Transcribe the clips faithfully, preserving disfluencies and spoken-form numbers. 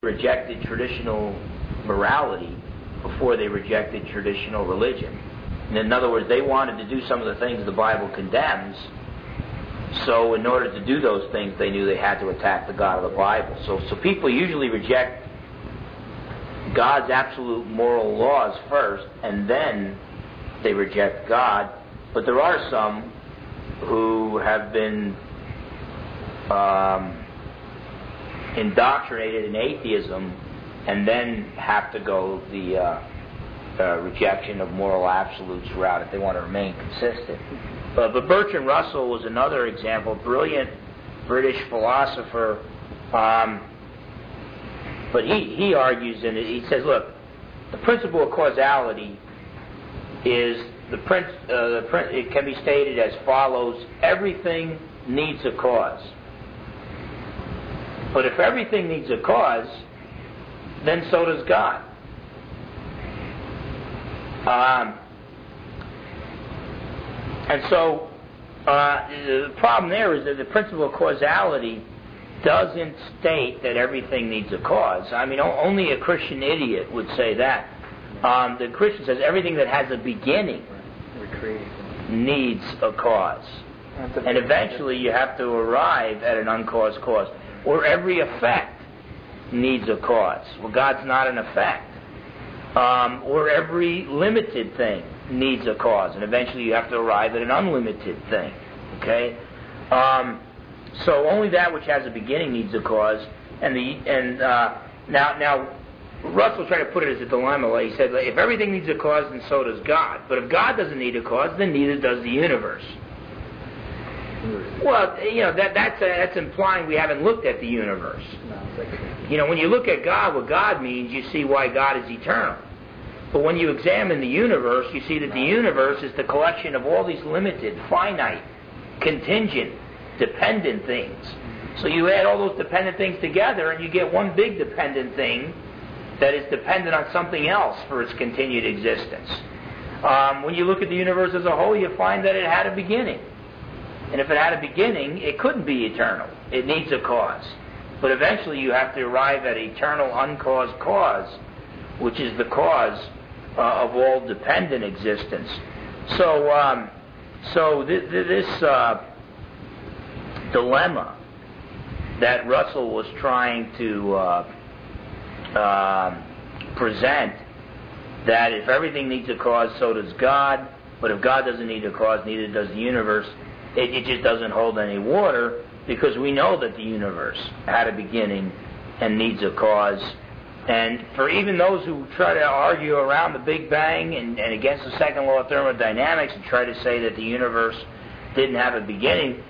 rejected traditional morality before they rejected traditional religion. And in other words, they wanted to do some of the things the Bible condemns, so in order to do those things, they knew they had to attack the God of the Bible. So, so people usually reject God's absolute moral laws first, and then they reject God. But there are some who have been um, indoctrinated in atheism and then have to go the uh, uh, rejection of moral absolutes route if they want to remain consistent. But, but Bertrand Russell was another example, brilliant British philosopher. Um, but he, he argues in it, he says, look, the principle of causality is, the, prin- uh, the prin- it can be stated as follows: everything needs a cause. But if everything needs a cause, then so does God. Um, and so uh, the problem there is that the principle of causality doesn't state that everything needs a cause. I mean, o- only a Christian idiot would say that. Um, the Christian says everything that has a beginning needs a cause. And eventually you have to arrive at an uncaused cause. Or every effect needs a cause. Well, God's not an effect. Um, or every limited thing needs a cause, and eventually you have to arrive at an unlimited thing. Okay, um, so only that which has a beginning needs a cause, and the and uh, now now Russell tried to put it as a dilemma. Like he said, if everything needs a cause, then so does God. But if God doesn't need a cause, then neither does the universe. Well, you know that that's uh, that's implying we haven't looked at the universe. You know, when you look at God, what God means, you see why God is eternal. But when you examine the universe, you see that the universe is the collection of all these limited, finite, contingent, dependent things. So you add all those dependent things together and you get one big dependent thing that is dependent on something else for its continued existence. Um, when you look at the universe as a whole, you find that it had a beginning. And if it had a beginning, it couldn't be eternal. It needs a cause. But eventually you have to arrive at eternal uncaused cause, which is the cause uh, of all dependent existence. So, um, so th- th- this uh, dilemma that Russell was trying to uh, uh, present, that if everything needs a cause, so does God, but if God doesn't need a cause, neither does the universe, it, it just doesn't hold any water, because we know that the universe had a beginning and needs a cause. And for even those who try to argue around the Big Bang and, and against the second law of thermodynamics and try to say that the universe didn't have a beginning,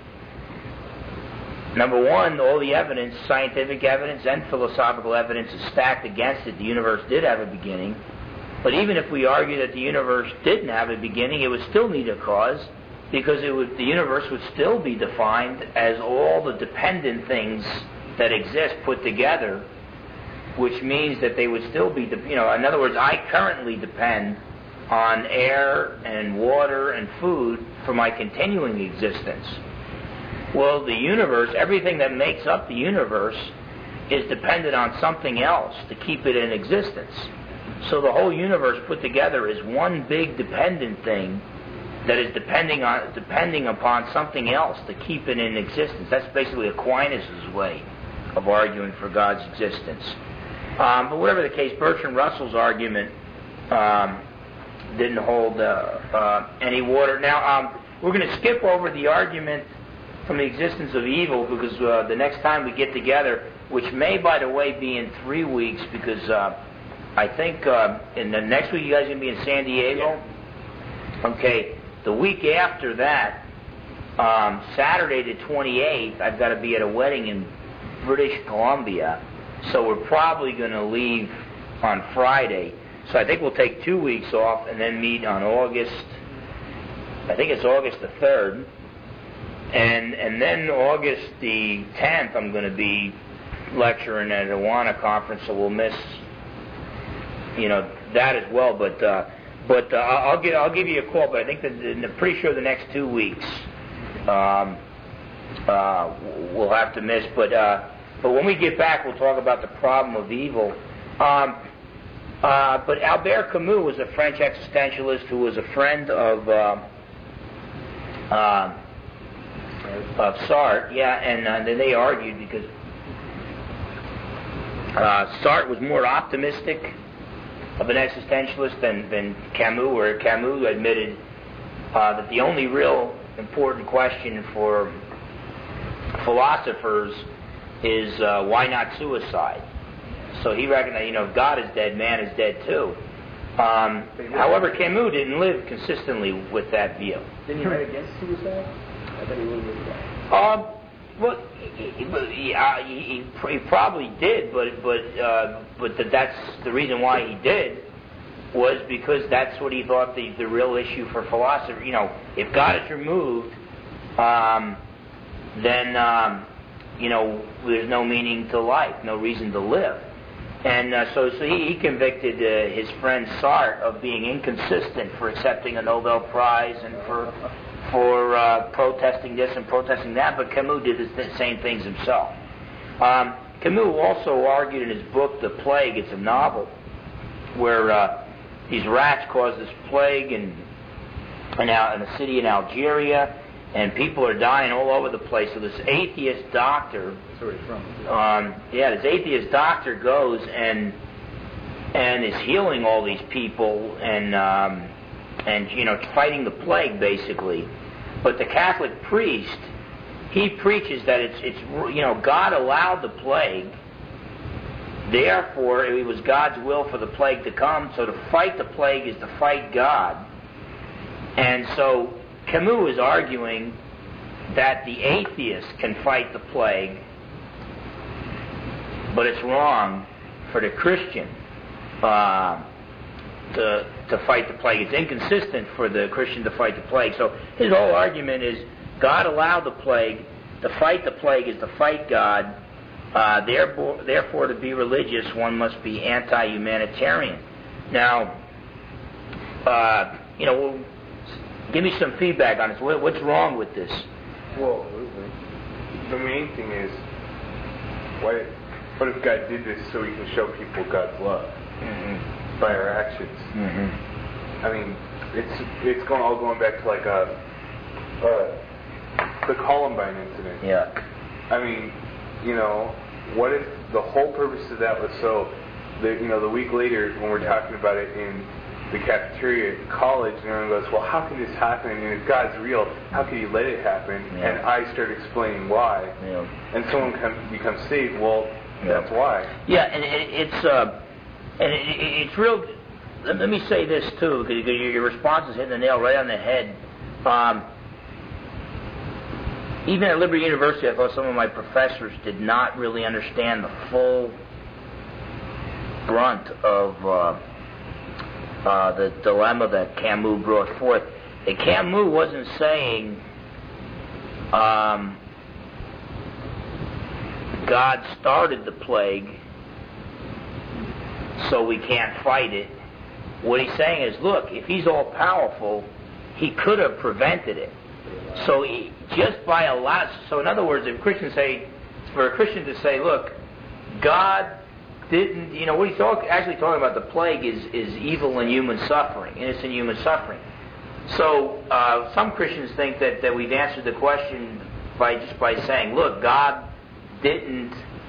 number one, all the evidence, scientific evidence and philosophical evidence, is stacked against it. The universe did have a beginning. But even if we argue that the universe didn't have a beginning, it would still need a cause, because it would, the universe would still be defined as all the dependent things that exist put together, which means that they would still be, de- you know, in other words, I currently depend on air and water and food for my continuing existence. Well, the universe, everything that makes up the universe, is dependent on something else to keep it in existence. So the whole universe put together is one big dependent thing that is depending on depending upon something else to keep it in existence. That's basically Aquinas' way of arguing for God's existence. Um, but whatever the case, Bertrand Russell's argument um, didn't hold uh, uh, any water. Now, um, we're going to skip over the argument from the existence of evil, because uh, the next time we get together, which may, by the way, be in three weeks, because uh, I think uh, in the next week you guys are going to be in San Diego. Yeah. Okay. The week after that, um, Saturday the twenty-eighth, I've got to be at a wedding in British Columbia, so we're probably going to leave on Friday. So I think we'll take two weeks off and then meet on August, I think it's August the third, and and then August the tenth I'm going to be lecturing at a Awana conference, so we'll miss, you know, that as well, but... Uh, But uh, I'll give I'll give you a call. But I think that I'm pretty sure the next two weeks um, uh, we'll have to miss. But uh, but when we get back, we'll talk about the problem of evil. Um, uh, but Albert Camus was a French existentialist who was a friend of uh, uh, of Sartre. Yeah, and uh, then they argued because uh, Sartre was more optimistic of an existentialist than, than Camus, where Camus admitted uh, that the only real important question for philosophers is uh, why not suicide? So he reckoned that, you know, if God is dead, man is dead too. Um, however, Camus didn't live consistently with that view. Didn't he write against suicide? I thought he would have that. Um, well, he, he, uh, he, he probably did, but but uh, but the, that's the reason why he did was because that's what he thought the, the real issue for philosophy. You know, if God is removed, um, then um, you know there's no meaning to life, no reason to live. And uh, so, so he, he convicted uh, his friend Sartre of being inconsistent for accepting a Nobel Prize and for for uh, protesting this and protesting that. But Camus did the same things himself. Um, Camus also argued in his book *The Plague*. It's a novel where uh, these rats caused this plague in in, Al- in a city in Algeria, and people are dying all over the place. So this atheist doctor. Um, yeah, this atheist doctor goes and and is healing all these people and um, and you know fighting the plague basically. But the Catholic priest, he preaches that it's it's you know God allowed the plague, therefore it was God's will for the plague to come. So to fight the plague is to fight God. And so Camus is arguing that the atheist can fight the plague, but it's wrong for the Christian uh, to to fight the plague. It's inconsistent for the Christian to fight the plague. So his whole argument is God allowed the plague. To fight the plague is to fight God. Uh, therefore, therefore, to be religious, one must be anti-humanitarian. Now, uh, you know, well, give me some feedback on this. What, what's wrong with this? Well, the main thing is, why? What if God did this so He can show people God's love mm-hmm. by our actions? Mm-hmm. I mean, it's it's going all going back to like a, uh, the Columbine incident. Yeah. I mean, you know, what if the whole purpose of that was so that you know the week later when we're yeah. talking about it in the cafeteria at college, and everyone goes, well, how can this happen? And if God's real, how can He let it happen? Yeah. And I start explaining why, yeah. and someone come, becomes saved. Well, yeah. that's why. Yeah, and it, it's uh, and it, it, it's real. Let, let me say this too, because your, your response is hitting the nail right on the head. Um, even at Liberty University, I thought some of my professors did not really understand the full brunt of uh, uh, the dilemma that Camus brought forth. And Camus wasn't saying um, God started the plague, so we can't fight it. What he's saying is, look, if He's all powerful, He could have prevented it. So he, just by a lot, so in other words, if Christians say, for a Christian to say, look, God didn't, you know, what he's talk, actually talking about the plague is, is evil and human suffering, innocent human suffering. So uh, some Christians think that, that we've answered the question by just by saying, look, God didn't,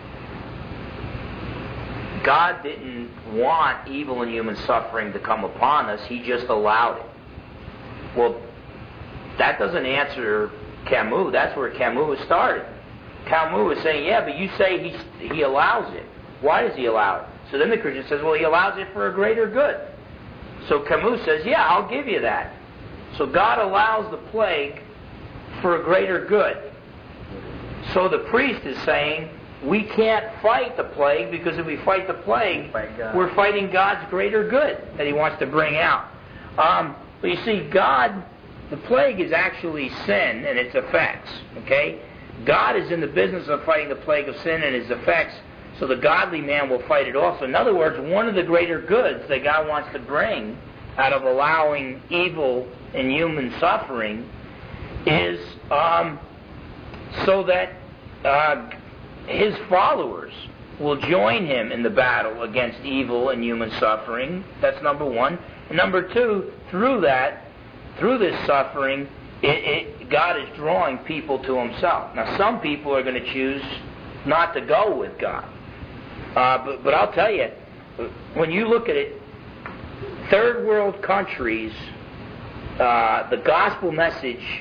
God didn't want evil and human suffering to come upon us. He just allowed it. Well, that doesn't answer Camus. That's where Camus started. Camus is saying, yeah, but you say he, he allows it. Why does He allow it? So then the Christian says, well, He allows it for a greater good. So Camus says, yeah, I'll give you that. So God allows the plague for a greater good. So the priest is saying, we can't fight the plague because if we fight the plague, we're fighting God's greater good that He wants to bring out. Um, but you see, God, the plague is actually sin and its effects. Okay? God is in the business of fighting the plague of sin and its effects, so the godly man will fight it also. In other words, one of the greater goods that God wants to bring out of allowing evil and human suffering is um, so that uh, his followers will join him in the battle against evil and human suffering. That's number one. And number two, through that, through this suffering, it, it, God is drawing people to himself. Now, some people are going to choose not to go with God. Uh, but, but I'll tell you, when you look at it, third world countries, uh, the gospel message,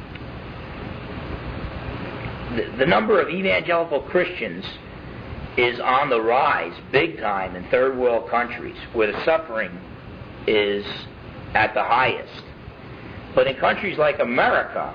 the, the number of evangelical Christians is on the rise big time in third world countries where the suffering is at the highest. But in countries like America,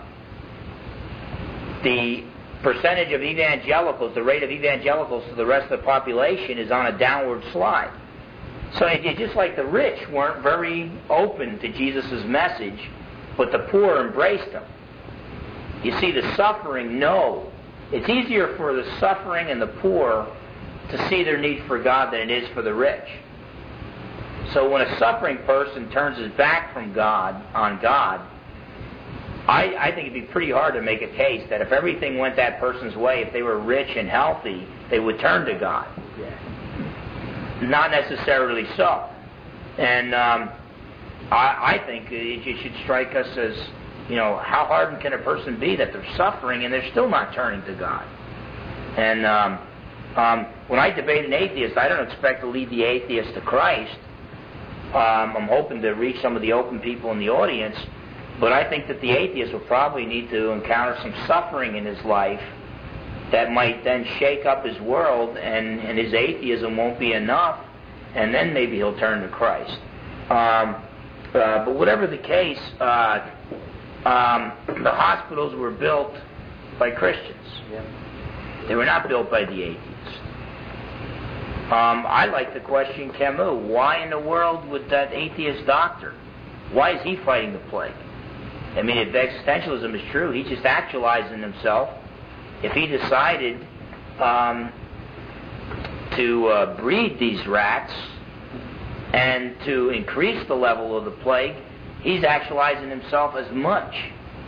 the percentage of evangelicals, the rate of evangelicals to the rest of the population is on a downward slide. So it's just like the rich weren't very open to Jesus' message, but the poor embraced him. You see, the suffering, no. It's easier for the suffering and the poor to see their need for God than it is for the rich. So when a suffering person turns his back from God, on God, I, I think it'd be pretty hard to make a case that if everything went that person's way, if they were rich and healthy, they would turn to God. Yeah. Not necessarily so. And um, I, I think it, it should strike us as, you know, how hardened can a person be that they're suffering and they're still not turning to God? And um, um, when I debate an atheist, I don't expect to lead the atheist to Christ. Um, I'm hoping to reach some of the open people in the audience, but I think that the atheist will probably need to encounter some suffering in his life that might then shake up his world, and, and his atheism won't be enough, and then maybe he'll turn to Christ. Um, uh, but whatever the case, uh, um, the hospitals were built by Christians. Yeah. They were not built by the atheists. Um, I like to question Camus. Why in the world would that atheist doctor, why is he fighting the plague? I mean, if existentialism is true, he's just actualizing himself. If he decided um, to uh, breed these rats and to increase the level of the plague, he's actualizing himself as much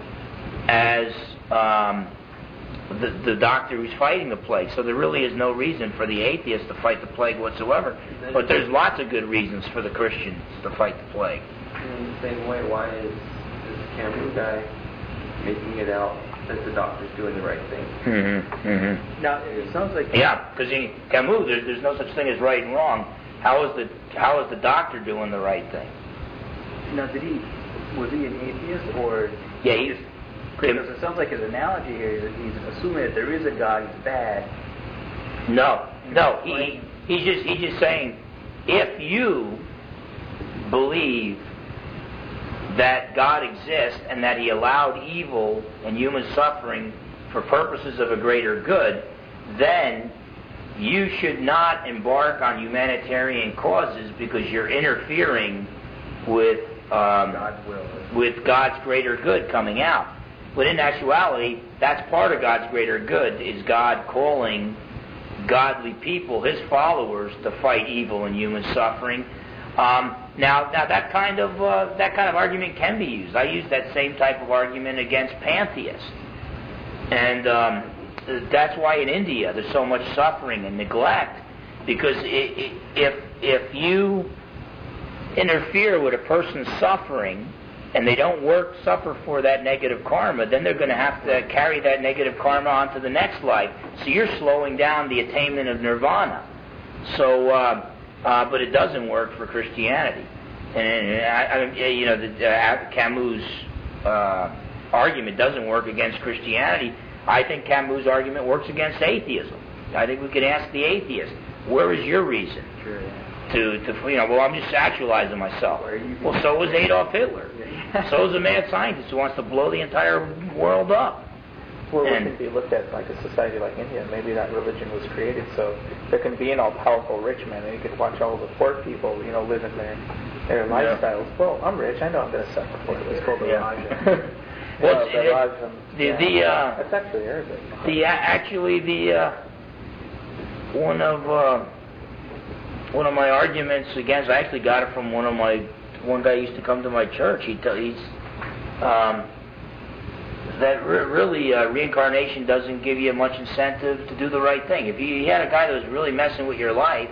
as um, The, the doctor who's fighting the plague. So there really is no reason for the atheist to fight the plague whatsoever. But there's lots of good reasons for the Christians to fight the plague. In the same way, why is this Camus guy making it out that the doctor's doing the right thing? Mm-hmm, mm-hmm. Now, it sounds like... Yeah, because Camus, there's, there's no such thing as right and wrong. How is the how is the doctor doing the right thing? Now, did he... Was he an atheist, or... Yeah, he... Because it sounds like his analogy here is that he's assuming that there is a God, he's bad. No, no. He, he's just he's just saying, if you believe that God exists and that He allowed evil and human suffering for purposes of a greater good, then you should not embark on humanitarian causes because you're interfering with um, God's will. with God's greater good coming out. But in actuality, that's part of God's greater good, is God calling godly people, His followers, to fight evil and human suffering. Um, now, now that kind of uh, that kind of argument can be used. I use that same type of argument against pantheists, and um, that's why in India there's so much suffering and neglect, because it, it, if if you interfere with a person's suffering, and they don't work, suffer for that negative karma, then they're going to have to carry that negative karma on to the next life. So you're slowing down the attainment of nirvana. So, uh, uh, but it doesn't work for Christianity. And, I, I, you know, the, uh, Camus' uh, argument doesn't work against Christianity. I think Camus' argument works against atheism. I think we could ask the atheist, where is your reason? Sure, yeah. To, to, you know, well, I'm just actualizing myself. Well, so was Adolf Hitler. So is a mad scientist who wants to blow the entire world up. Well, it And- can be looked at like a society like India. Maybe that religion was created so there can be an all-powerful rich man, and you could watch all the poor people, you know, live in their their Yeah. lifestyles. Well, I'm rich. I know I'm going to suffer for it. It's called the Yeah. Raja. Well, Yeah, it's- the it- Raja, the- yeah. the, uh, That's actually Arabic. The uh, actually the uh, one of uh, one of my arguments against, I actually got it from one of my one guy used to come to my church. He tell, he's um, that re- really uh, reincarnation doesn't give you much incentive to do the right thing. If you, you had a guy that was really messing with your life,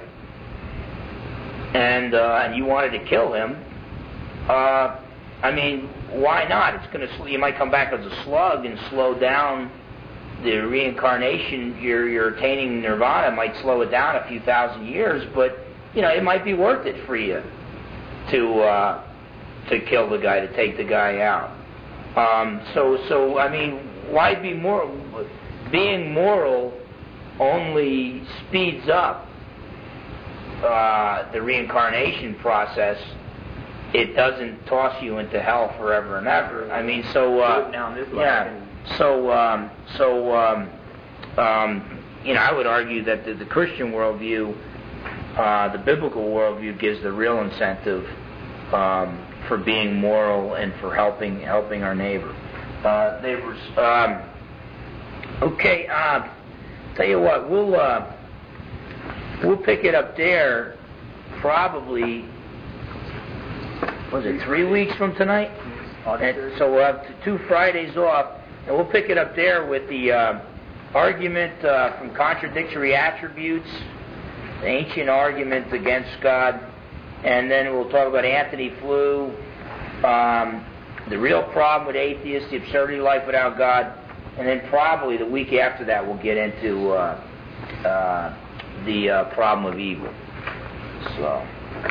and uh, and you wanted to kill him, uh, I mean, why not? It's going to. You might come back as a slug and slow down the reincarnation. You're, you're attaining nirvana might slow it down a few thousand years, but you know it might be worth it for you to uh, to kill the guy, to take the guy out. Um, so, so I mean, why be moral? Being moral only speeds up uh, the reincarnation process. It doesn't toss you into hell forever and ever. I mean, so uh, yeah. So, um, so um, um, you know, I would argue that the, the Christian worldview, uh, the biblical worldview, gives the real incentive um, for being moral and for helping helping our neighbor uh, neighbors. Um, okay, uh, tell you what, we'll uh, we'll pick it up there probably. Was it three weeks from tonight? And so we'll have two Fridays off, and we'll pick it up there with the uh, argument uh, from contradictory attributes, the ancient argument against God, and then we'll talk about Anthony Flew, um, the real problem with atheists, the absurdity of life without God, and then probably the week after that we'll get into uh, uh, the uh, problem of evil. So.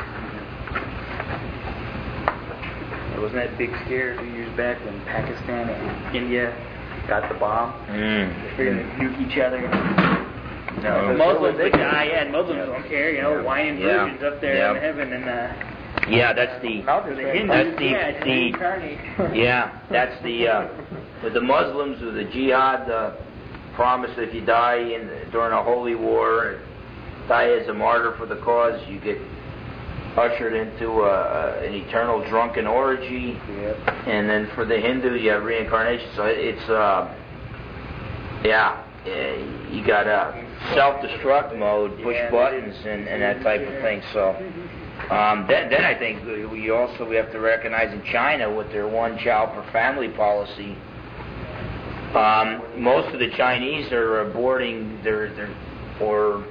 Wasn't that big scare a few years back when Pakistan and India got the bomb? Mm. They're going to nuke each other. No, the Muslims, they die, yeah, and Muslims yeah. don't care, you know, yeah. whining yeah. virgins up there yeah. in heaven. and uh, Yeah, that's the... the Hindus, that's the... yeah, the yeah, that's the... Uh, with the Muslims, with the jihad uh, promise that if you die in, during a holy war, die as a martyr for the cause, you get ushered into a, an eternal drunken orgy, yep. And then for the Hindus you have reincarnation. So it's uh, yeah, you got a self-destruct mode, push yeah, buttons, and, and that type of thing. So um, then, then I think we also we have to recognize in China with their one child per family policy, um, most of the Chinese are aborting their their or.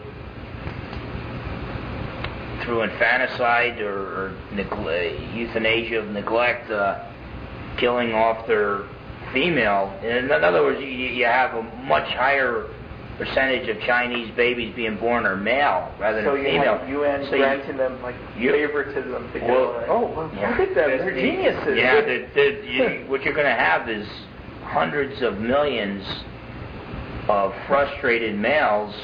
through infanticide or, or negle- euthanasia of neglect, uh, killing off their female. In other words, you, you have a much higher percentage of Chinese babies being born are male rather so than female. So you have U N so granting you, them like you, favoritism to well, go, like, oh, well, yeah. look at them, they're geniuses. Yeah, they're, they're, you, what you're going to have is hundreds of millions of frustrated males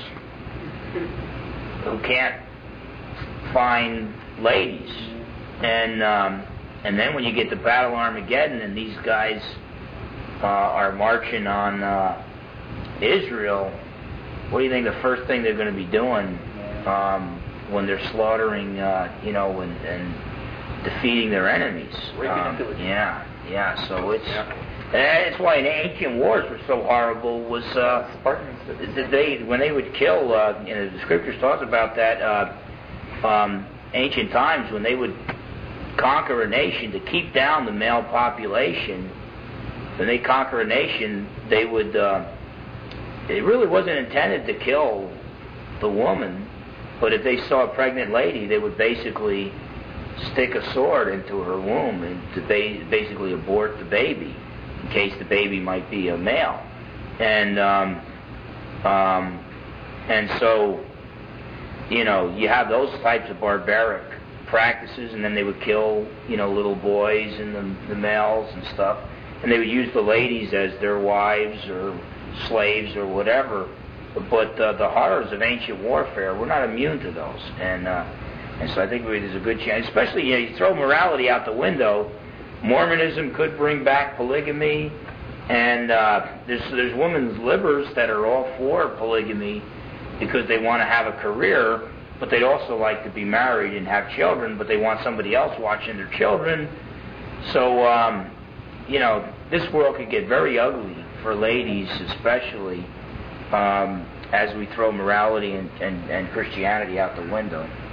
who can't find ladies, and um, and then when you get to Battle Armageddon and these guys uh, are marching on uh, Israel, what do you think the first thing they're going to be doing um, when they're slaughtering, uh, you know, and, and defeating their enemies? Um, yeah, yeah. So it's that's why in ancient wars were so horrible. Was uh, Spartans? They when they would kill? Uh, you know, the scriptures talks about that. Uh, Um, ancient times when they would conquer a nation to keep down the male population, when they conquer a nation, they would. Uh, it really wasn't intended to kill the woman, but if they saw a pregnant lady, they would basically stick a sword into her womb and to ba- basically abort the baby in case the baby might be a male, and um, um, and so. You know, you have those types of barbaric practices, and then they would kill, you know, little boys and the, the males and stuff, and they would use the ladies as their wives or slaves or whatever. But uh, the horrors of ancient warfare, we're not immune to those, and uh, and so I think there's a good chance. Especially, you know, you throw morality out the window. Mormonism could bring back polygamy, and uh, there's there's women's livers that are all for polygamy. Because they want to have a career, but they'd also like to be married and have children, but they want somebody else watching their children. So, um, you know, this world could get very ugly for ladies especially um, as we throw morality and, and, and Christianity out the window.